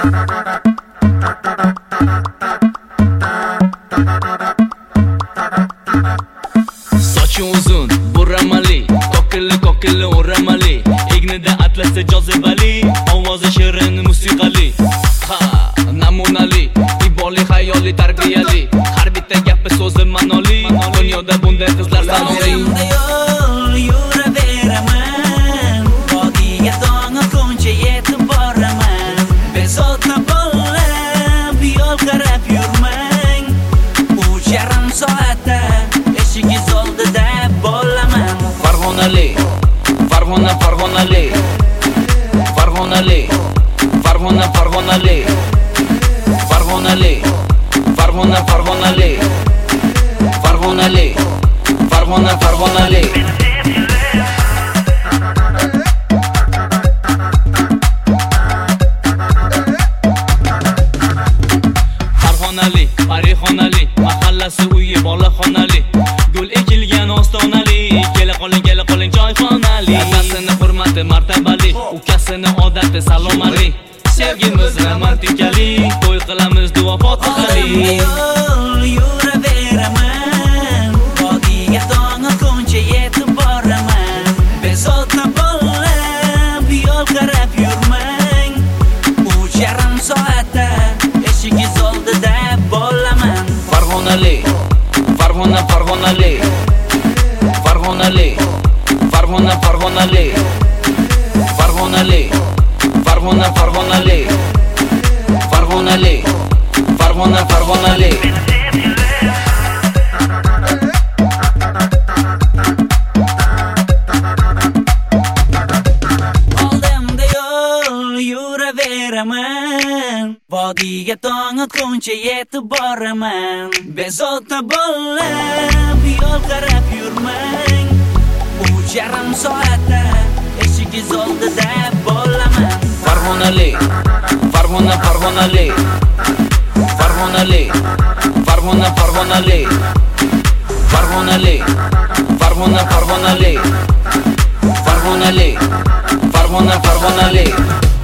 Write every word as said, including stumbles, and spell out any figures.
Sochi uzun, burramali, kokilli kokilli o'ramali, egnida atlasi jozibali, ovozi shirin musiqali. Ha, namunali, iboli xayoli tarbiyali, har bitta gapi so'zi ma'noli, dunyoda bunday qizlar sanoli. Yuraveraman, vodiga tong otguncha yetib boraman. Bezovta bo'lib, yo'l qarab yurmang. Uch yarim soatda eshigingiz oldida bo'laman. Farg'onali, Farg'ona Farg'onali, Farg'onali, Farg'ona Farg'onali, Farg'onali, Farg'ona Farg'onali, Farg'onali, Farg'ona Farg'onali. Farg'onali, Parixonali, mahallasi uyi bolaxonali, gul ekilgan ostonali, kela qoling kela qoling choyxonali. Otasini hurmati martabali, ukasini odati salomali, sevgimiz romantikali, to'y qilamiz duo fotihali. Yuraveraman, vodiga tong otguncha yetib boraman. Bezovta bo'lib, yo'l qarab yurmang. Uch yarim soatda eshigingiz oldida bo'laman. Farg'onali, Farg'ona Farg'onali, Farg'onali, Farg'ona Farg'onali, Farg'onali, Farg'ona Farg'onali, Farg'onali, Farg'ona Farg'onali. Oldimda yo'l yuraveraman, vodiga tong otguncha yetib boraman. Bezovta bo'lib, yo'l qarab yurmang. Uch yarim soatda eshigingiz oldida bo'laman. Farg'onali, Farg'ona Farg'onali, Farg'onali, Farg'ona Farg'onali, Farg'onali, Farg'ona Farg'onali, Farg'onali, Farg'ona Farg'onali.